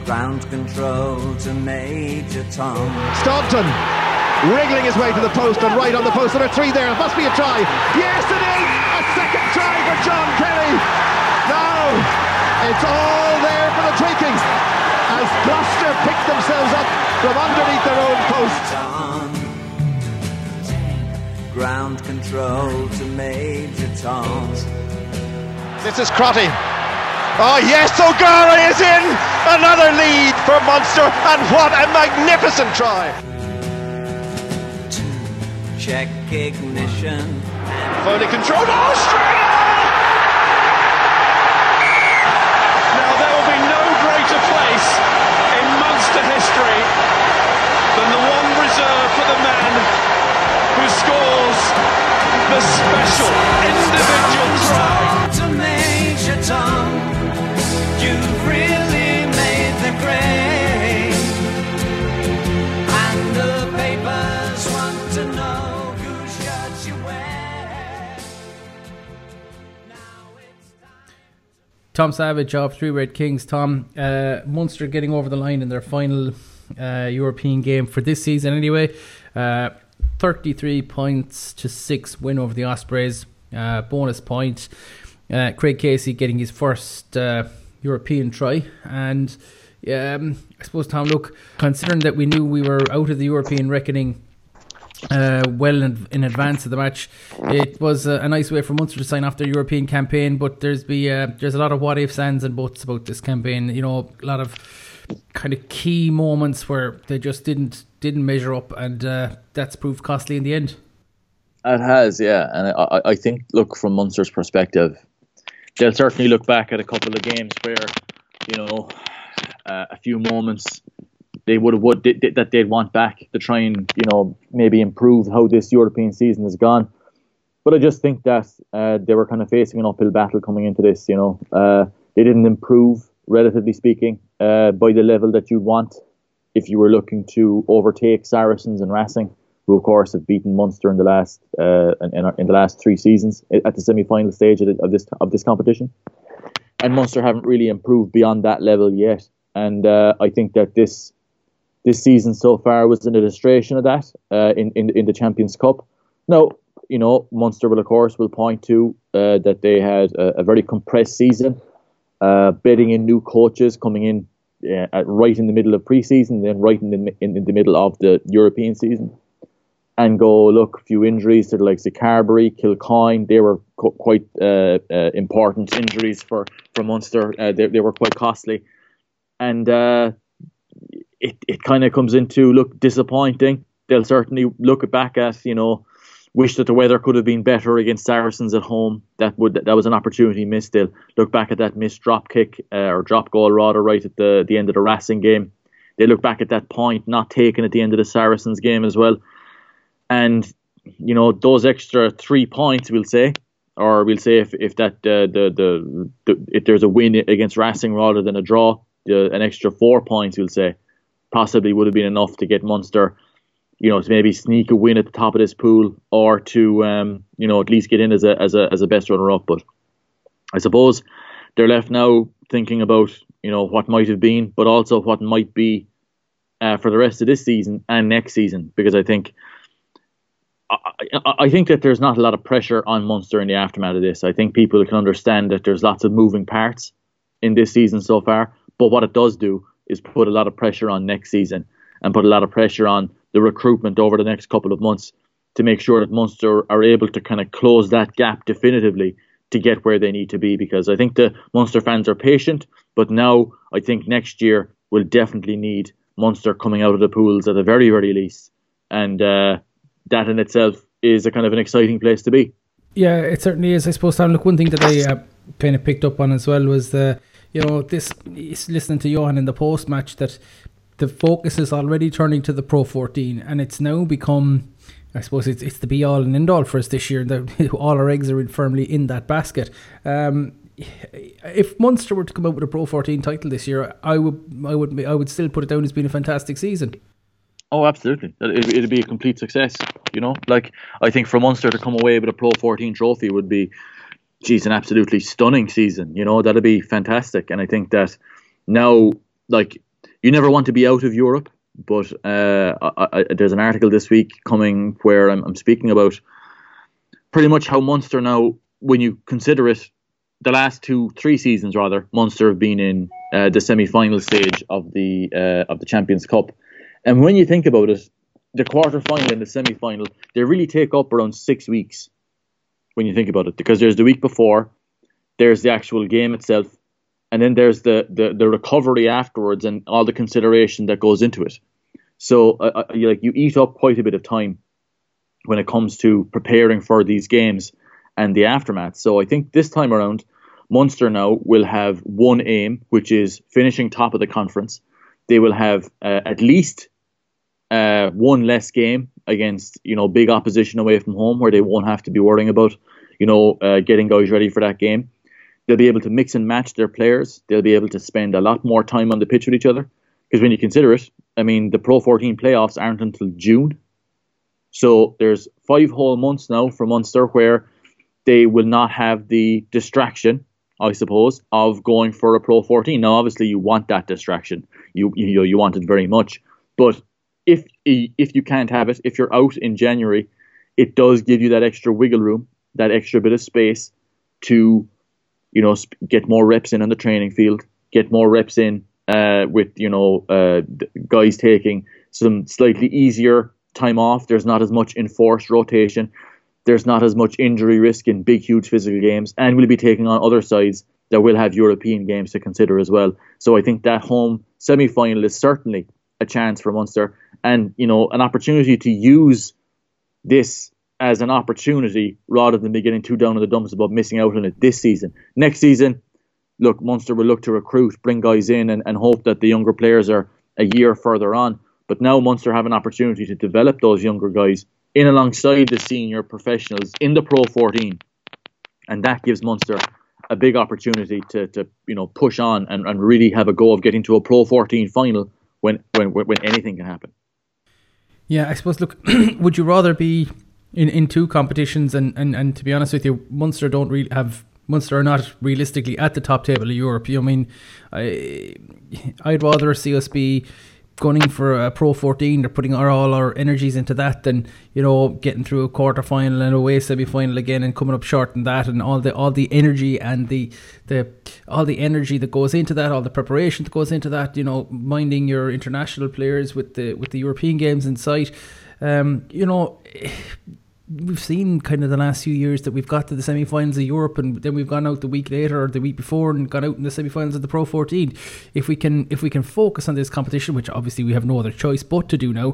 Ground control to Major Tom. Staunton wriggling his way to the post and right on the post. There are three there. It must be a try. Yes, it is! A second try for John Kelly. Now, it's all there for the taking as Gloucester pick themselves up from underneath their own post. Ground control to Major Tom. This is Crotty. Oh yes, O'Gara is in! Another lead for Munster, and what a magnificent try! Check ignition. Fully controlled. Australia! Now there will be no greater place in Munster history than the one reserved for the man who scores the special individual try. To Major Tom. You've really made the grade, and the papers want to know whose shirt you wear. Tom Savage of Three Red Kings. Tom, Munster getting over the line in their final European game for this season anyway. 33 points to 6 win over the Ospreys. Bonus point. Craig Casey getting his first European try, and I suppose, Tom, look, considering that we knew we were out of the European reckoning well in advance of the match, it was a nice way for Munster to sign off their European campaign, but there's a lot of what ifs, ands and buts about this campaign. You know, a lot of kind of key moments where they just didn't measure up, and that's proved costly in the end. It has, yeah, and I think, look, from Munster's perspective, they'll certainly look back at a couple of games where, you know, a few moments they that they'd want back to try and, you know, maybe improve how this European season has gone. But I just think that they were kind of facing an uphill battle coming into this. You know, they didn't improve, relatively speaking, by the level that you'd want if you were looking to overtake Saracens and Racing, who of course have beaten Munster in the last 3 seasons at the semi-final stage of this competition, and Munster haven't really improved beyond that level yet. And I think that this season so far was an illustration of that in the Champions Cup. Now, you know, Munster will point to that they had a very compressed season, bedding in new coaches coming in right in the middle of pre-season, then right in the middle of the European season. And go, look, a few injuries to the likes of Carberry, Kilcoyne. They were quite important injuries for Munster. They were quite costly. And it kind of comes into, look, disappointing. They'll certainly look back at, you know, wish that the weather could have been better against Saracens at home. That was an opportunity missed. They'll look back at that missed drop kick, or drop goal rather, right at the end of the Racing game. They look back at that point not taken at the end of the Saracens game as well. And, you know, those extra 3 points, we'll say if there's a win against Racing rather than a draw, an extra 4 points, we'll say, possibly would have been enough to get Munster, you know, to maybe sneak a win at the top of this pool, or to you know, at least get in as a best runner up. But I suppose they're left now thinking about, you know, what might have been, but also what might be for the rest of this season and next season, because I think that there's not a lot of pressure on Munster in the aftermath of this. I think people can understand that there's lots of moving parts in this season so far, but what it does do is put a lot of pressure on next season, and put a lot of pressure on the recruitment over the next couple of months to make sure that Munster are able to kind of close that gap definitively to get where they need to be. Because I think the Munster fans are patient, but now I think next year will definitely need Munster coming out of the pools at the very, very least. And that in itself is a kind of an exciting place to be. Yeah, it certainly is. I suppose, Tom, look, one thing that I kind of picked up on as well was this listening to Johan in the post match, that the focus is already turning to the Pro 14, and it's now become, I suppose it's the be all and end all for us this year. All our eggs are firmly in that basket. If Munster were to come out with a Pro 14 title this year, I would still put it down as being a fantastic season. Oh, absolutely. It'd be a complete success, you know. Like, I think for Munster to come away with a Pro 14 trophy would be, an absolutely stunning season. You know, that'd be fantastic. And I think that now, like, you never want to be out of Europe, but there's an article this week coming where I'm speaking about pretty much how Munster now, when you consider it, the last 3 seasons rather, Munster have been in the semi-final stage of the Champions Cup, and when you think about it, the quarter-final and the semi-final, they really take up around 6 weeks when you think about it, because there's the week before, there's the actual game itself, and then there's the recovery afterwards and all the consideration that goes into it. So you eat up quite a bit of time when it comes to preparing for these games and the aftermath. So I think this time around, Munster now will have one aim, which is finishing top of the conference. They will have at least one less game against big opposition away from home, where they won't have to be worrying about getting guys ready for that game. They'll be able to mix and match their players. They'll be able to spend a lot more time on the pitch with each other. Because when you consider it, I mean, the Pro 14 playoffs aren't until June. So there's 5 whole months now for Munster where they will not have the distraction, I suppose, of going for a Pro 14. Now, obviously, you want that distraction. You want it very much. But if you can't have it, if you're out in January, it does give you that extra wiggle room, that extra bit of space to get more reps in on the training field, get more reps in with guys taking some slightly easier time off. There's not as much enforced rotation. There's not as much injury risk in big, huge physical games, and we'll be taking on other sides that will have European games to consider as well. So I think that home semi-final is certainly a chance for Munster, and an opportunity to use this as an opportunity rather than be getting too down in the dumps about missing out on it this season. Next season, look, Munster will look to recruit, bring guys in, and hope that the younger players are a year further on. But now Munster have an opportunity to develop those younger guys in alongside the senior professionals in the Pro 14. And that gives Munster a big opportunity to push on and really have a go of getting to a Pro 14 final when anything can happen. Yeah, I suppose, look, would you rather be in 2 competitions and to be honest with you, Munster are not realistically at the top table of Europe. I'd rather see us be gunning for a Pro 14 or putting all our energies into that than getting through a quarter final and away semi-final again and coming up short in that, and all the energy and all the energy that goes into that, all the preparation that goes into that, minding your international players with the European games in sight. We've seen kind of the last few years that we've got to the semi-finals of Europe, and then we've gone out the week later or the week before and gone out in the semi-finals of the Pro 14. If we can focus on this competition, which obviously we have no other choice but to do now,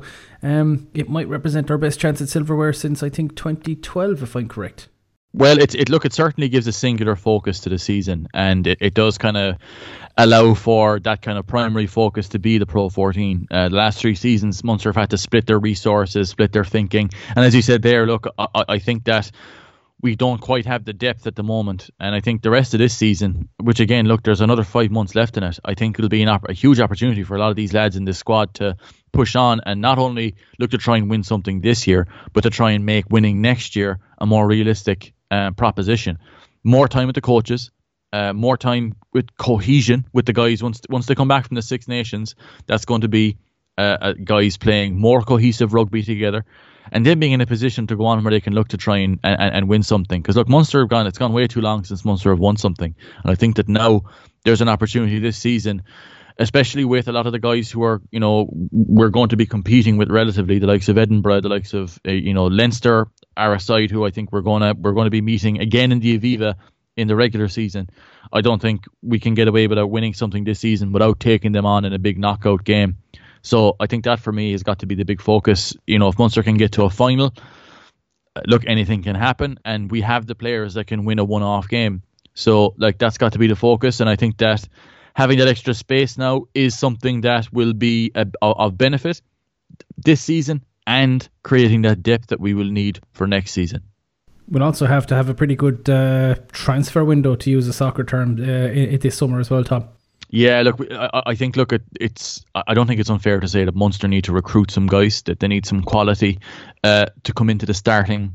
it might represent our best chance at silverware since I think 2012, if I'm correct. Well, it certainly gives a singular focus to the season, and it does kind of allow for that kind of primary focus to be the Pro 14. The last 3 seasons, Munster have had to split their resources, split their thinking, and as you said there, look, I think that we don't quite have the depth at the moment, and I think the rest of this season, which again, look, there's another 5 months left in it, I think it'll be a huge opportunity for a lot of these lads in this squad to push on and not only look to try and win something this year, but to try and make winning next year a more realistic proposition. More time with the coaches, more time with cohesion with the guys once they come back from the Six Nations. That's going to be guys playing more cohesive rugby together, and then being in a position to go on where they can look to try and win something. Because look, Munster it's gone way too long since Munster have won something, and I think that now there's an opportunity this season, especially with a lot of the guys who are, we're going to be competing with relatively, the likes of Edinburgh, the likes of Leinster are a side who I think we're going to be meeting again in the Aviva in the regular season. I don't think we can get away without winning something this season without taking them on in a big knockout game. So I think that for me has got to be the big focus. If Munster can get to a final, look, anything can happen, and we have the players that can win a one-off game. So that's got to be the focus, and I think that having that extra space now is something that will be of benefit this season and creating that depth that we will need for next season. We'll also have to have a pretty good transfer window, to use a soccer term, this summer as well, Tom. Yeah, look, I think, I don't think it's unfair to say that Munster need to recruit some guys, that they need some quality to come into the starting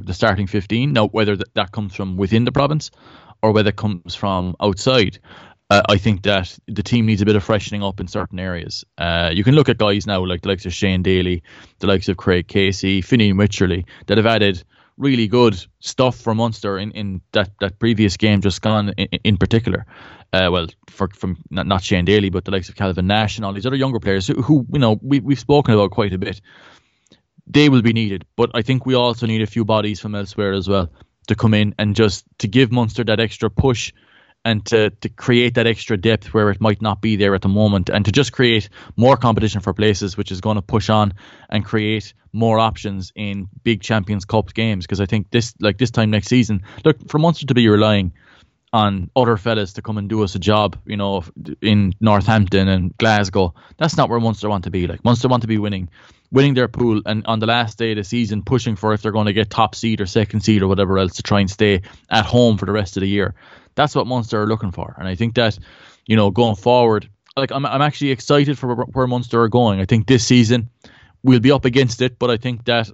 15. Now, whether that comes from within the province or whether it comes from outside, I think that the team needs a bit of freshening up in certain areas. You can look at guys now like the likes of Shane Daly, the likes of Craig Casey, Finian Wycherley, that have added really good stuff for Munster in that previous game just gone in particular. From not Shane Daly, but the likes of Calvin Nash and all these other younger players who we've spoken about quite a bit. They will be needed, but I think we also need a few bodies from elsewhere as well to come in and just to give Munster that extra push and to create that extra depth where it might not be there at the moment, and to just create more competition for places, which is going to push on and create more options in big Champions Cup games. Because I think this time next season, look, for Munster to be relying on other fellas to come and do us a job, in Northampton and Glasgow, that's not where Munster want to be. Like, Munster want to be winning their pool, and on the last day of the season pushing for if they're going to get top seed or second seed or whatever else to try and stay at home for the rest of the year. That's what Munster are looking for. And I think that, going forward, like I'm actually excited for where Munster are going. I think this season we'll be up against it, but I think that,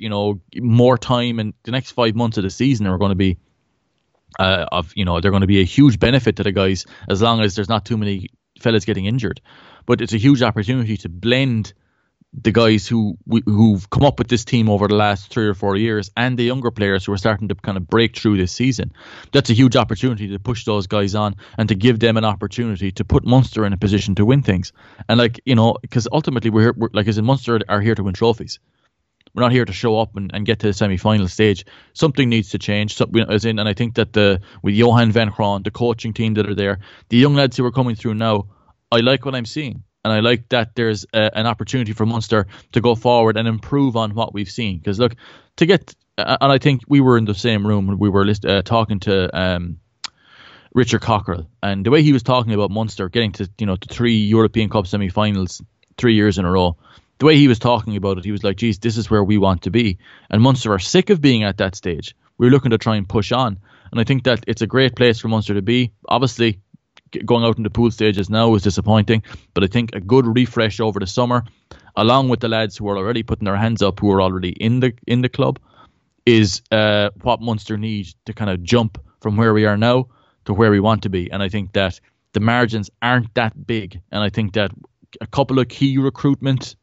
more time in the next 5 months of the season are going to be, they're going to be a huge benefit to the guys as long as there's not too many fellas getting injured. But it's a huge opportunity to blend the guys who've come up with this team over the last 3 or 4 years and the younger players who are starting to kind of break through this season. That's a huge opportunity to push those guys on and to give them an opportunity to put Munster in a position to win things. And because ultimately we're as in Munster are here to win trophies. We're not here to show up and get to the semi-final stage. Something needs to change. And I think that with Johan van Graan, the coaching team that are there, the young lads who are coming through now, I like what I'm seeing. And I like that there's an opportunity for Munster to go forward and improve on what we've seen. Because look, and I think we were in the same room when we were talking to Richard Cockrell, and the way he was talking about Munster getting to to 3 European Cup semi-finals 3 years in a row. The way he was talking about it, he was like, geez, this is where we want to be. And Munster are sick of being at that stage. We're looking to try and push on. And I think that it's a great place for Munster to be. Obviously, going out in the pool stages now is disappointing, but I think a good refresh over the summer, along with the lads who are already putting their hands up, who are already in the club, is what Munster need to kind of jump from where we are now to where we want to be. And I think that the margins aren't that big, and I think that a couple of key recruitment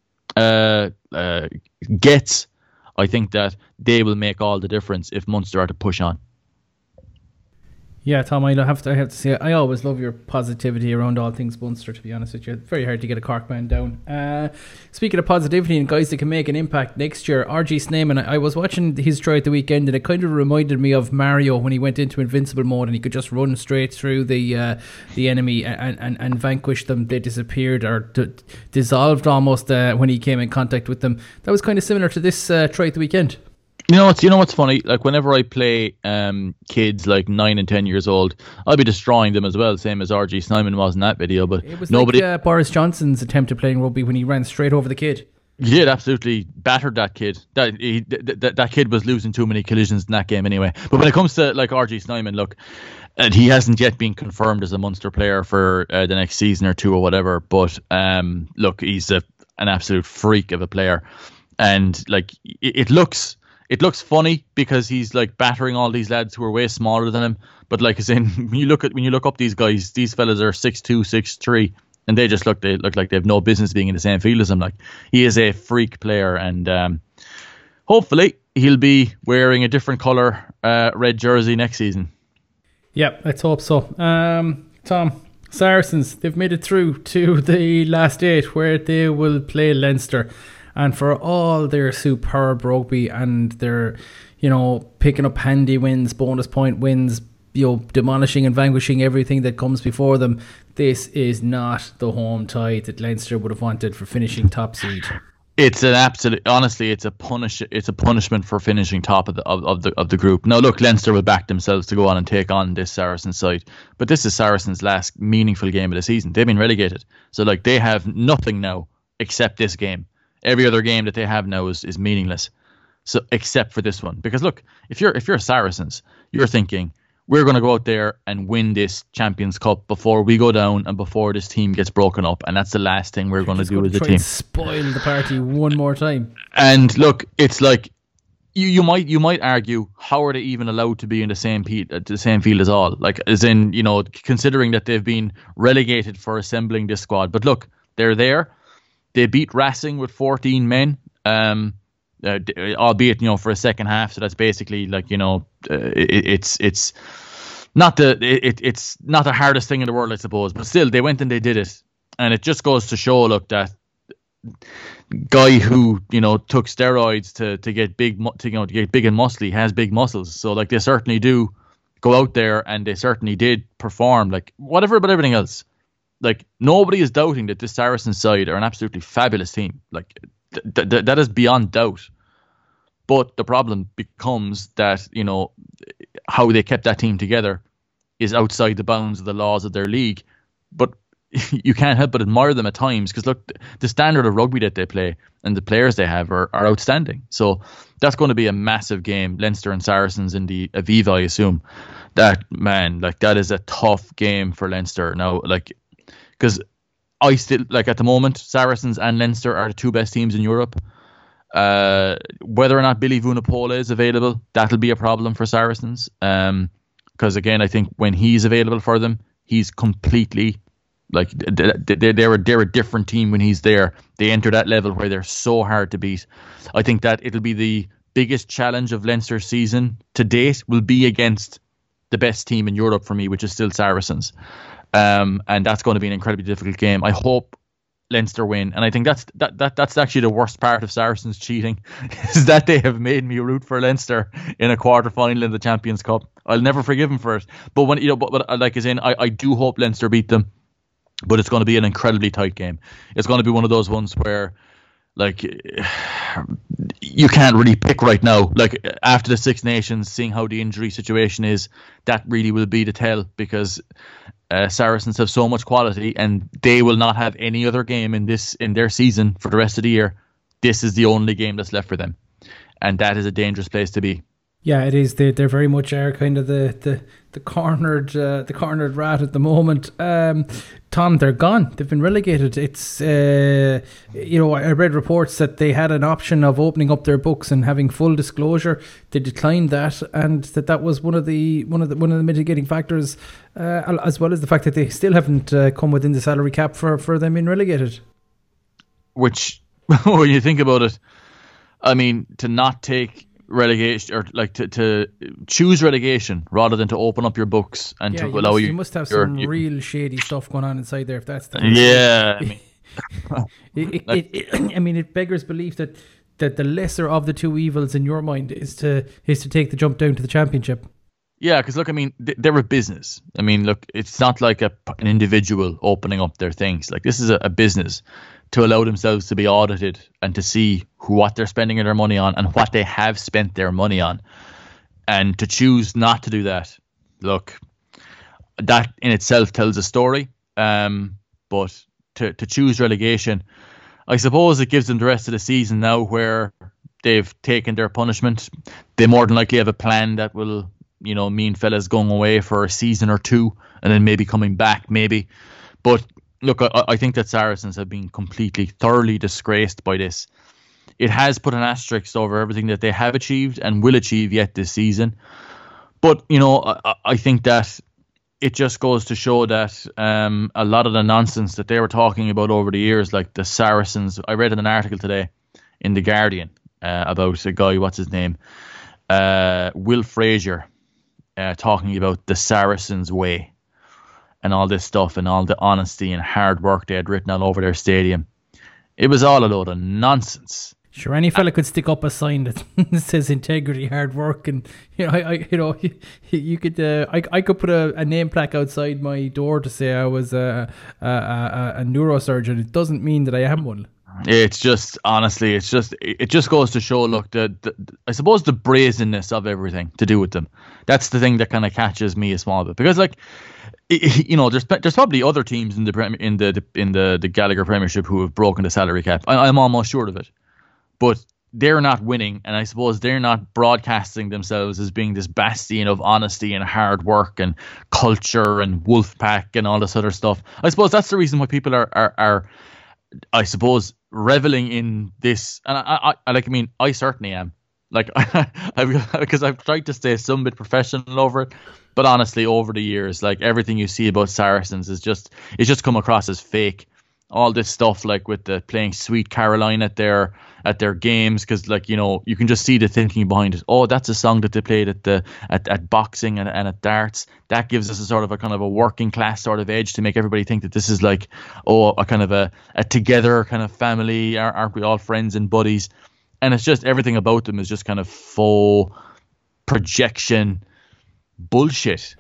gets, I think that they will make all the difference if Munster are to push on. Yeah, Tom, I have to say, I always love your positivity around all things Munster, to be honest with you. It's very hard to get a Cork man down. Speaking of positivity and guys that can make an impact next year, RG Snyman, I was watching his try at the weekend, and it kind of reminded me of Mario when he went into invincible mode and he could just run straight through the enemy and vanquish them. They disappeared or dissolved almost when he came in contact with them. That was kind of similar to this try at the weekend. You know what's funny? Like, whenever I play kids like 9 and 10 years old, I'll be destroying them as well, same as RG Snyman was in that video. But it was nobody. Like Boris Johnson's attempt at playing rugby when he ran straight over the kid. He did, absolutely battered that kid. That kid was losing too many collisions in that game anyway. But when it comes to like RG Snyman, look, and he hasn't yet been confirmed as a Munster player for the next season or two or whatever. But look, he's an absolute freak of a player, and like it looks funny because he's like battering all these lads who are way smaller than him. But like I said, when you look up these guys, these fellas are 6'2", 6'3", and they look like they have no business being in the same field as him. Like, he is a freak player, and hopefully he'll be wearing a different colour red jersey next season. Yeah, let's hope so. Tom, Saracens, they've made it through to the last 8 where they will play Leinster. And for all their superb rugby and their, picking up handy wins, bonus point wins, demolishing and vanquishing everything that comes before them, this is not the home tie that Leinster would have wanted for finishing top seed. It's an absolute, honestly, it's a punishment for finishing top of the group. Now, look, Leinster will back themselves to go on and take on this Saracens side, but this is Saracens' last meaningful game of the season. They've been relegated, so like they have nothing now except this game. Every other game that they have now is meaningless, so except for this one. Because look, if you're Saracens, you're thinking, we're going to go out there and win this Champions Cup before we go down and before this team gets broken up, and that's the last thing we're going to do as a team. Spoil the party one more time. And look, it's like you might argue, how are they even allowed to be in the same field as all? Like, as in, considering that they've been relegated for assembling this squad. But look, they're there. They beat Racing with 14 men, albeit for a second half. So that's basically like it's not the hardest thing in the world, I suppose. But still, they went and they did it, and it just goes to show, look, that guy who took steroids to get big, to get big and muscly has big muscles. So like, they certainly do go out there, and they certainly did perform, like, whatever about everything else. Like, nobody is doubting that this Saracens side are an absolutely fabulous team. Like, that is beyond doubt. But the problem becomes that how they kept that team together is outside the bounds of the laws of their league. But you can't help but admire them at times, because look, the standard of rugby that they play and the players they have are outstanding. So that's going to be a massive game, Leinster and Saracens in the Aviva, I assume. That is a tough game for Leinster now. Like, because I still, like, at the moment, Saracens and Leinster are the two best teams in Europe. Whether or not Billy Vunipola is available, that'll be a problem for Saracens. Because again, I think when he's available for them, he's completely, like, they're a different team when he's there. They enter that level where they're so hard to beat. I think that it'll be the biggest challenge of Leinster's season to date, will be against the best team in Europe for me, which is still Saracens. And that's going to be an incredibly difficult game. I hope Leinster win, and I think that's actually the worst part of Saracens cheating, is that they have made me root for Leinster in a quarter final in the Champions Cup. I'll never forgive them for it. But when but like, as in, I do hope Leinster beat them, but it's going to be an incredibly tight game. It's going to be one of those ones where, like, you can't really pick right now. Like, after the Six Nations, seeing how the injury situation is, that really will be the tell, because Saracens have so much quality, and they will not have any other game in their season for the rest of the year. This is the only game that's left for them, and that is a dangerous place to be. Yeah, it is. They very much are kind of the cornered rat at the moment. Tom, they're gone. They've been relegated. It's I read reports that they had an option of opening up their books and having full disclosure. They declined that, and that was one of the mitigating factors, as well as the fact that they still haven't come within the salary cap for them being relegated. Which, when you think about it, I mean, to not take relegation, or like to choose relegation rather than to open up your books and to allow you must have some real shady stuff going on inside there, if that's the I mean, it beggars belief that the lesser of the two evils in your mind is to take the jump down to the Championship. Yeah, because look, I mean, they're a business. I mean, look, it's not like an individual opening up their things. Like, this is a business to allow themselves to be audited and to see what they're spending their money on and what they have spent their money on. And to choose not to do that, look, that in itself tells a story. But to choose relegation, I suppose it gives them the rest of the season now where they've taken their punishment. They more than likely have a plan that will, mean fellas going away for a season or two and then maybe coming back, maybe. But look, I think that Saracens have been thoroughly disgraced by this. It has put an asterisk over everything that they have achieved and will achieve yet this season. But, I think that it just goes to show that a lot of the nonsense that they were talking about over the years, like the Saracens, I read in an article today in The Guardian about a guy, what's his name? Will Fraser, talking about the Saracens way and all this stuff and all the honesty and hard work they had written all over their stadium. It was all a load of nonsense. Sure, any fella could stick up a sign that says integrity, hard work, and you could. I could put a name plaque outside my door to say I was a neurosurgeon. It doesn't mean that I am one. It's just, honestly, it just goes to show, look, I suppose the brazenness of everything to do with them. That's the thing that kind of catches me a small bit, because, like, there's probably other teams in the Gallagher Premiership who have broken the salary cap. I'm almost sure of it, but they're not winning, and I suppose they're not broadcasting themselves as being this bastion of honesty and hard work and culture and wolf pack and all this other stuff. I suppose that's the reason why people are I suppose reveling in this, and I certainly am. Like, because I've tried to stay some bit professional over it, but honestly, over the years, like everything you see about Saracens it's just come across as fake. All this stuff, like with the playing Sweet Caroline at their games, because like you can just see the thinking behind it. Oh, that's a song that they played at boxing and at darts. That gives us a sort of a kind of a working class sort of edge to make everybody think that this is like a kind of a together kind of family. Aren't we all friends and buddies? And it's just everything about them is just kind of faux projection bullshit.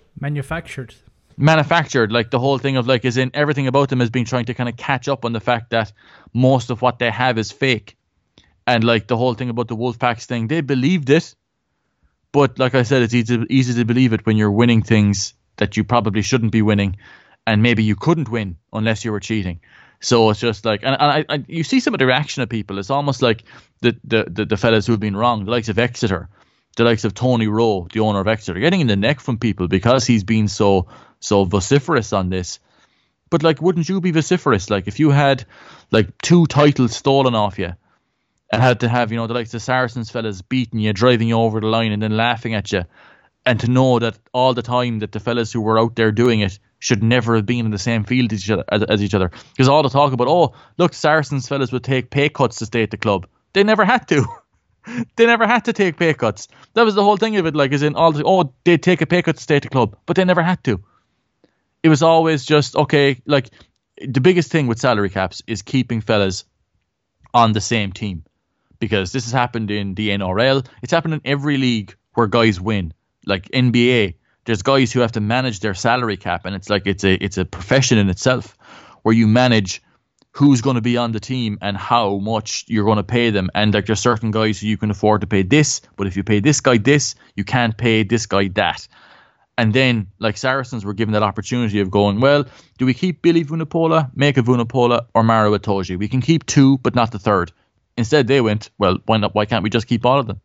Manufactured, like the whole thing of like, is in everything about them has been trying to kind of catch up on the fact that most of what they have is fake. And like the whole thing about the Wolfpacks thing, they believed it, but like I said, it's easy to believe it when you're winning things that you probably shouldn't be winning, and maybe you couldn't win unless you were cheating. So it's just like, and I you see some of the reaction of people. It's almost like the fellas who've been wrong, the likes of Exeter, the likes of Tony Rowe, the owner of Exeter, getting in the neck from people because he's been so vociferous on this. But like, wouldn't you be vociferous? Like if you had like 2 titles stolen off you and had to have, the likes of Saracens fellas beating you, driving you over the line and then laughing at you, and to know that all the time that the fellas who were out there doing it should never have been in the same field as each other. Because all the talk about, oh, look, Saracens fellas would take pay cuts to stay at the club. They never had to. They never had to take pay cuts. That was the whole thing of it, like, as in they'd take a pay cut to stay at the club, but they never had to. It was always just, okay, like, the biggest thing with salary caps is keeping fellas on the same team. Because this has happened in the NRL. It's happened in every league where guys win. Like NBA, there's guys who have to manage their salary cap, and it's like it's a profession in itself where you manage who's going to be on the team and how much you're going to pay them. And like there's certain guys who you can afford to pay this, but if you pay this guy this, you can't pay this guy that. And then, like, Saracens were given that opportunity of going, well, do we keep Billy Vunipola, Meka Vunipola, or Maro Itoje? We can keep 2, but not the 3rd. Instead, they went, well, why not? Why can't we just keep all of them?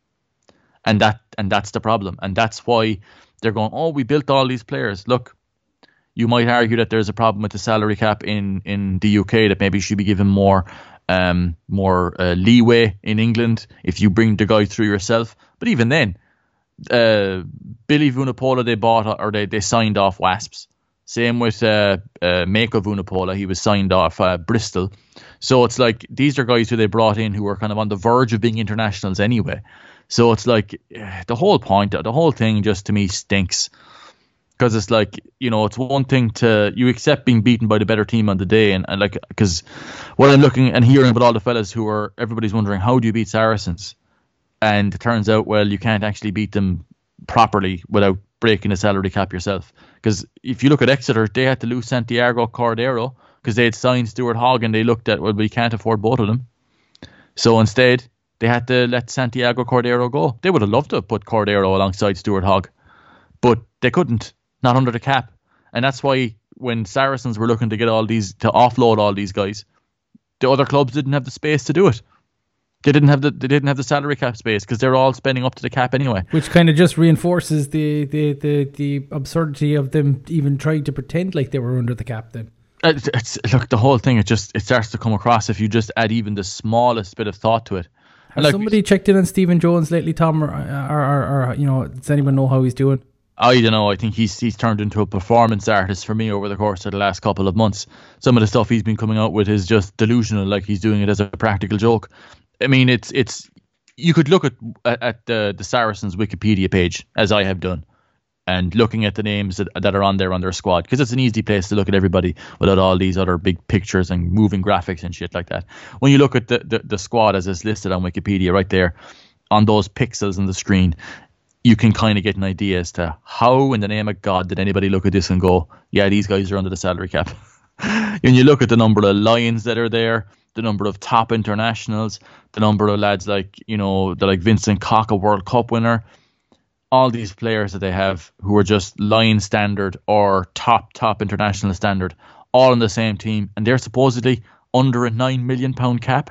And that's the problem. And that's why they're going, oh, we built all these players. Look, you might argue that there's a problem with the salary cap in the UK, that maybe should be given more leeway in England if you bring the guy through yourself. But even then, Billy Vunipola they bought, or they signed off Wasps. Same with Meko Vunipola, he was signed off Bristol. So it's like these are guys who they brought in who were kind of on the verge of being internationals anyway. So it's like the whole point, the whole thing just to me stinks. Because it's like, it's one thing to, you accept being beaten by the better team on the day. And like, because what I'm looking and hearing about all the fellas who are, everybody's wondering, how do you beat Saracens? And it turns out, well, you can't actually beat them properly without breaking the salary cap yourself. Because if you look at Exeter, they had to lose Santiago Cordero because they had signed Stuart Hogg, and they looked at, well, we can't afford both of them. So instead, they had to let Santiago Cordero go. They would have loved to have put Cordero alongside Stuart Hogg, but they couldn't, not under the cap. And that's why when Saracens were looking to get to offload all these guys, the other clubs didn't have the space to do it. They didn't have the salary cap space because they're all spending up to the cap anyway. Which kind of just reinforces the absurdity of them even trying to pretend like they were under the cap then. Look, the whole thing, it starts to come across if you just add even the smallest bit of thought to it. Has somebody checked in on Stephen Jones lately, Tom, or does anyone know how he's doing? I don't know. I think he's turned into a performance artist for me over the course of the last couple of months. Some of the stuff he's been coming out with is just delusional, like he's doing it as a practical joke. I mean, it's you could look at the Saracens Wikipedia page, as I have done, and looking at the names that are on their squad, because it's an easy place to look at everybody without all these other big pictures and moving graphics and shit like that. When you look at the squad as it's listed on Wikipedia right there, on those pixels on the screen, you can kind of get an idea as to how in the name of God did anybody look at this and go, yeah, these guys are under the salary cap. When you look at the number of Lions that are there, the number of top internationals, the number of lads like Vincent Koch, a World Cup winner, all these players that they have who are just Lion standard or top international standard, all on the same team, and they're supposedly under a £9 million cap.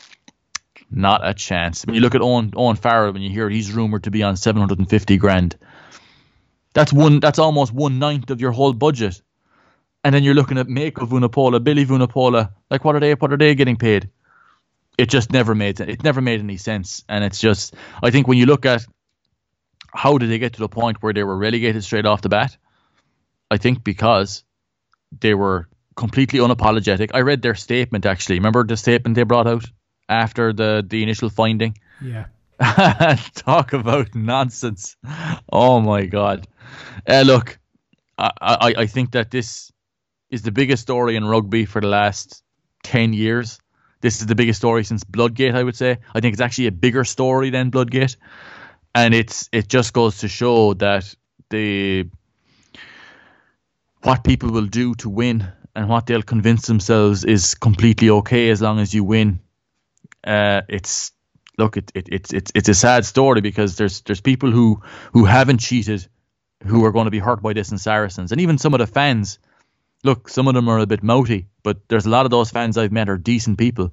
Not a chance. When you look at Owen Farrell, when you hear he's rumoured to be on 750 grand, that's almost 1/9 of your whole budget. And then you're looking at Meko Vunipola, Billy Vunipola, like what are they getting paid? it just never made any sense. And it's just, I think when you look at how did they get to the point where they were relegated straight off the bat, I think because they were completely unapologetic. I read their statement, actually. Remember the statement they brought out after the initial finding? Yeah. Talk about nonsense. Oh my God. Look, I think that this is the biggest story in rugby for the last 10 years. This is the biggest story since Bloodgate, I would say. I think it's actually a bigger story than Bloodgate. And it just goes to show that what people will do to win and what they'll convince themselves is completely okay as long as you win. It's a sad story because there's people who haven't cheated who are going to be hurt by this in Saracens. And even some of the fans, look, some of them are a bit mouthy, but there's a lot of those fans I've met are decent people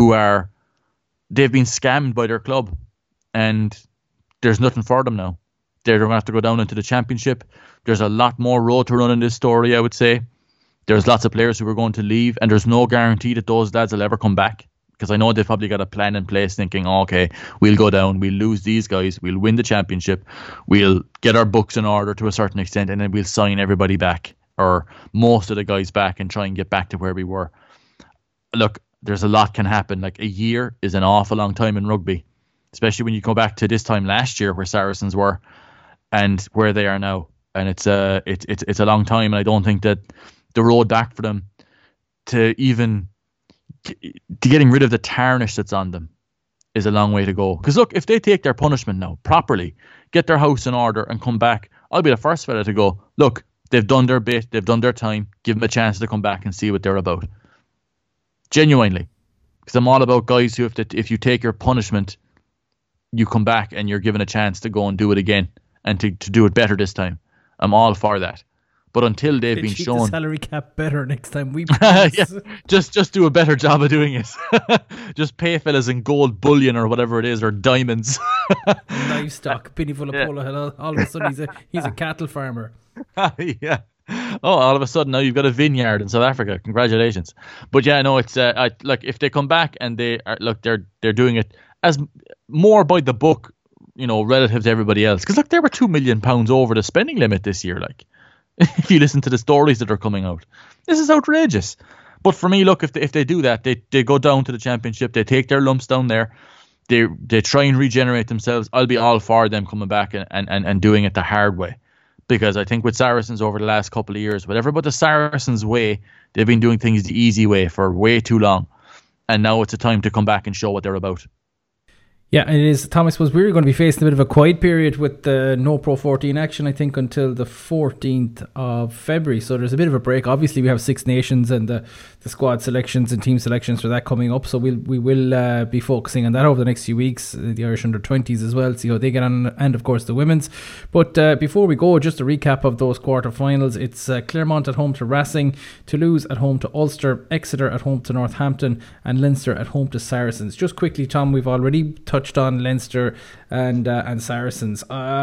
they've been scammed by their club and there's nothing for them now. They're going to have to go down into the championship. There's a lot more road to run in this story, I would say. There's lots of players who are going to leave and there's no guarantee that those lads will ever come back. Because I know they've probably got a plan in place thinking, oh, okay, we'll go down, we'll lose these guys, we'll win the championship, we'll get our books in order to a certain extent, and then we'll sign everybody back, or most of the guys back, and try and get back to where we were. Look, there's a lot can happen. Like, a year is an awful long time in rugby, especially when you go back to this time last year where Saracens were and where they are now. And it's a long time, and I don't think that the road back for them to getting rid of the tarnish that's on them is a long way to go. Because look, if they take their punishment now properly, get their house in order and come back, I'll be the first fella to go, look, they've done their bit, they've done their time, give them a chance to come back and see what they're about. Genuinely. Because I'm all about guys who, if you take your punishment, you come back and you're given a chance to go and do it again and to do it better this time. I'm all for that. But until they've been shown the salary cap better next time we yeah, just do a better job of doing it. Just pay fellas in gold bullion or whatever it is, or diamonds. Livestock, penny full of polo hill. All of a sudden he's a cattle farmer. Yeah. Oh, all of a sudden now you've got a vineyard in South Africa. Congratulations. But yeah, no, it's like if they come back and they're doing it as more by the book, relative to everybody else. Because look, they were £2 million over the spending limit this year. Like, if you listen to the stories that are coming out, this is outrageous. But for me, look, if they do that, they go down to the championship, they take their lumps down there, they try and regenerate themselves. I'll be all for them coming back and doing it the hard way. Because I think with Saracens over the last couple of years, whatever but the Saracens way, they've been doing things the easy way for way too long. And now it's a time to come back and show what they're about. Yeah, it is. Thomas, was we were going to be facing a bit of a quiet period with the no Pro 14 action, I think, until the 14th of February. So there's a bit of a break. Obviously, we have Six Nations and the squad selections and team selections for that coming up. So we will be focusing on that over the next few weeks. The Irish under-20s as well, see how they get on, and of course the women's. But before we go, just a recap of those quarterfinals. It's Claremont at home to Racing, Toulouse at home to Ulster, Exeter at home to Northampton, and Leinster at home to Saracens. Just quickly, Tom, we've already touched on Leinster and Saracens.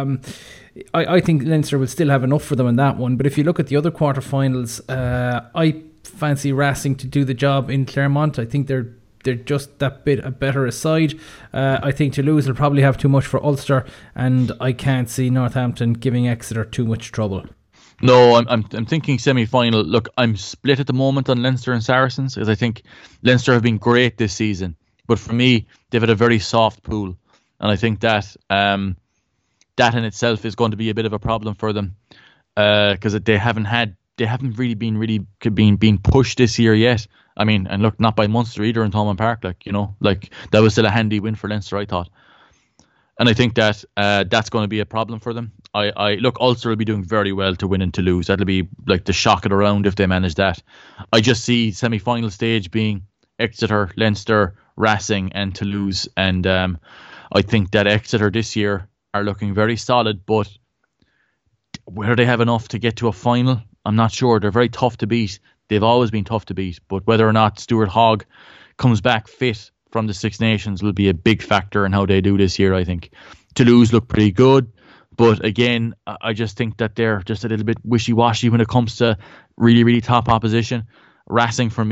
I think Leinster will still have enough for them in that one, but if you look at the other quarterfinals, I fancy Racing to do the job in Claremont. I think they're just that bit a better aside. I think Toulouse will probably have too much for Ulster, and I can't see Northampton giving Exeter too much trouble. No, I'm thinking semi-final. Look, I'm split at the moment on Leinster and Saracens, because I think Leinster have been great this season. But for me, they've had a very soft pool, and I think that that in itself is going to be a bit of a problem for them, because they haven't really been pushed this year yet. I mean, and look, not by Munster either in Thomond Park, like that was still a handy win for Leinster, I thought. And I think that that's going to be a problem for them. I look, Ulster will be doing very well to win and to lose. That'll be like the shock of the round if they manage that. I just see semi-final stage being Exeter, Leinster, Racing and Toulouse, and I think that Exeter this year are looking very solid, but whether they have enough to get to a final, I'm not sure. They're very tough to beat. They've always been tough to beat, but whether or not Stuart Hogg comes back fit from the Six Nations will be a big factor in how they do this year, I think. Toulouse look pretty good, but again, I just think that they're just a little bit wishy-washy when it comes to really, really top opposition. Racing, for me,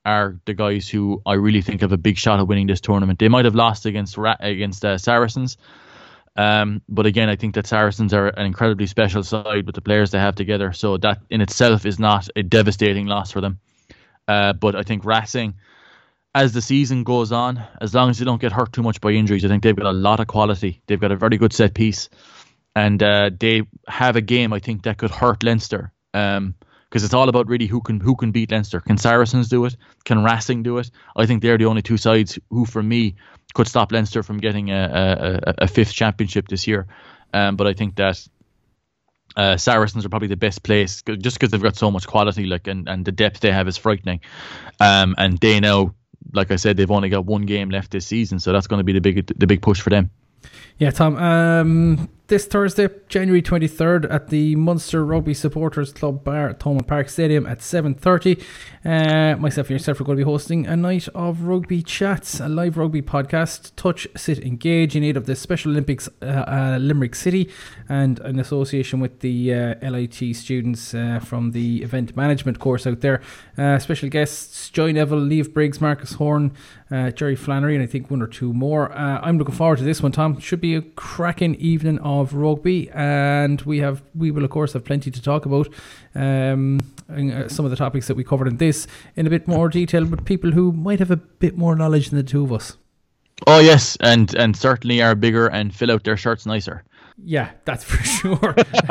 are the guys who I really think have a big shot at winning this tournament. They might have lost against Saracens, but again, I think that Saracens are an incredibly special side with the players they have together. So that in itself is not a devastating loss for them. But I think Racing, as the season goes on, as long as they don't get hurt too much by injuries, I think they've got a lot of quality. They've got a very good set piece. And they have a game, I think, that could hurt Leinster. Because it's all about really who can beat Leinster. Can Saracens do it? Can Racing do it? I think they're the only two sides who, for me, could stop Leinster from getting a fifth championship this year. But I think that Saracens are probably the best place just because they've got so much quality, and the depth they have is frightening. And they now, like I said, they've only got one game left this season, so that's going to be the big push for them. Yeah, Tom. This Thursday, January 23rd, at the Munster Rugby Supporters Club Bar at Thomond Park Stadium at 7:30. Myself and yourself are going to be hosting a night of rugby chats, a live rugby podcast, Touch, Sit, Engage, in aid of the Special Olympics Limerick City, and in association with the LIT students from the event management course out there. Special guests: Joy Neville, Lieve Briggs, Marcus Horn, Jerry Flannery, and I think one or two more. I'm looking forward to this one, Tom. Should be a cracking evening of rugby, and we will of course have plenty to talk about. Some of the topics that we covered in this in a bit more detail, but people who might have a bit more knowledge than the two of us. Oh yes, and certainly are bigger and fill out their shirts nicer. Yeah, that's for sure.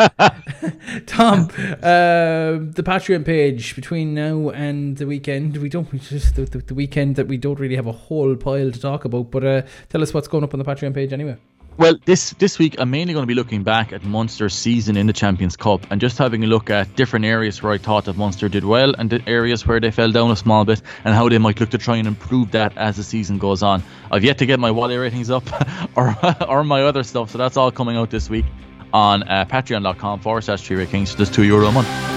Tom, the Patreon page between now and the weekend. We just the weekend that we don't really have a whole pile to talk about. But tell us what's going up on the Patreon page anyway. Well, this week I'm mainly going to be looking back at Munster's season in the Champions Cup and just having a look at different areas where I thought that Munster did well and the areas where they fell down a small bit and how they might look to try and improve that as the season goes on. I've yet to get my Wally ratings up or my other stuff, so that's all coming out this week on patreon.com/3RedKings. Just €2 a month.